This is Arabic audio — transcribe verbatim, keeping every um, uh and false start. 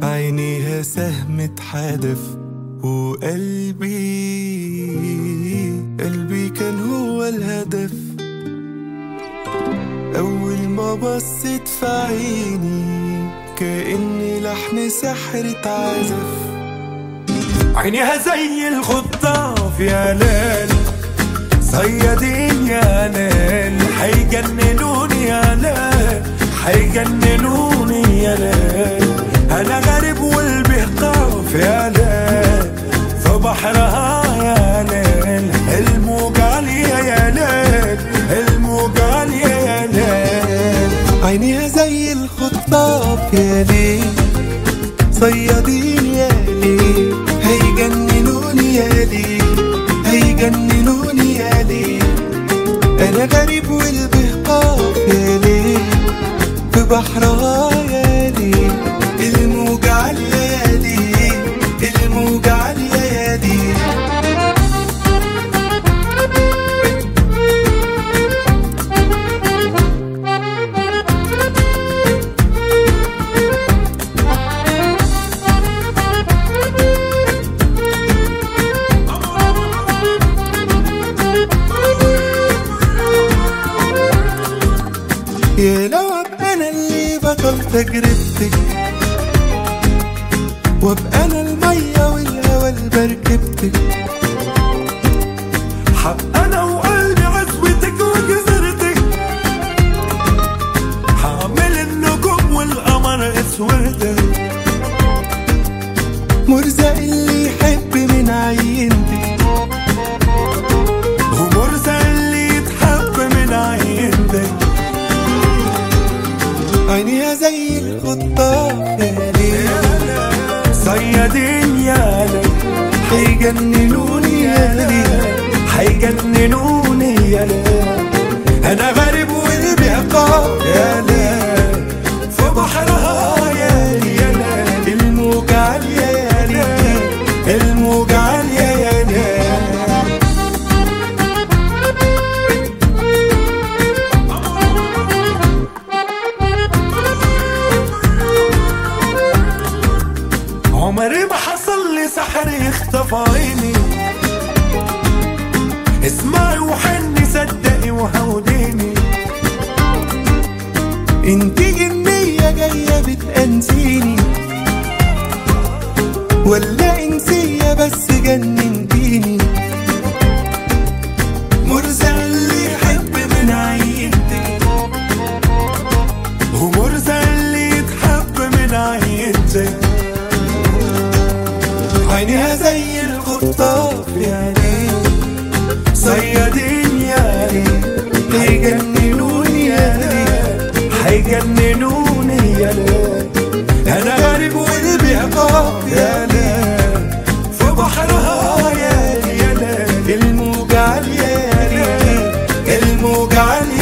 عينيها سهم اتحدف وقلبي قلبي كان هو الهدف. أول ما بصيت في عيني كأني لحن سحر اتعزف. عينيها زي الخطاف يا ليل، صيادين يا ليل، حيجننوني يا ليل، حيجننوني يا ليل. أنا غريب والبهقاف يا ليل، في بحرها يا ليل، الموج عالية يا ليل، الموج عالية يا ليل. عينيها زي الخطاف يا ليل، صيادين يا ليل، هيجننوني يا ليل، هيجننوني يا ليل. أنا غريب والبهقاف يا ليل، في بحرها يا ليل، الموج عالية يا ليل، الموج عالية يا ليل. يا لو ابقى انا اللي بطل تجربتك، وابقى انا المية والهوى لمركبتك، حق انا وقلبي عزوتك وجزرتك، حامل النجوم والقمر اسودك، مرزق اللي يحب من عينتك، ومرزق اللي يتحب من عينتك. عينيها زي الخطاف يا ليل، صيادين يا ليل، حيجننوني يا ليل، حيجننوني يا ليل. أنا غريب والبهقاف يا ليل، في بحرها يا ليل، الموج عالية يا ليل، الموج عالية يا ليل. عمري ما حصل لي سحر يخطف عيني، اسمعي وحني صدقي وهوديني. انتي جنية جاية بتأنسيني، ولا انسية بس جننتيني. مرزق اللي يحب من عينتك، ومرزق اللي يتحب من عينتك. عينيها زي الخطاف يا ليل، صيادين يا ليل، هيجننوني يا ليل، حيجننوني يا ليل. أنا غريب والبهقاف يا ليل، في بحرها يا ليل، الموج عالية يا ليل، الموج عالية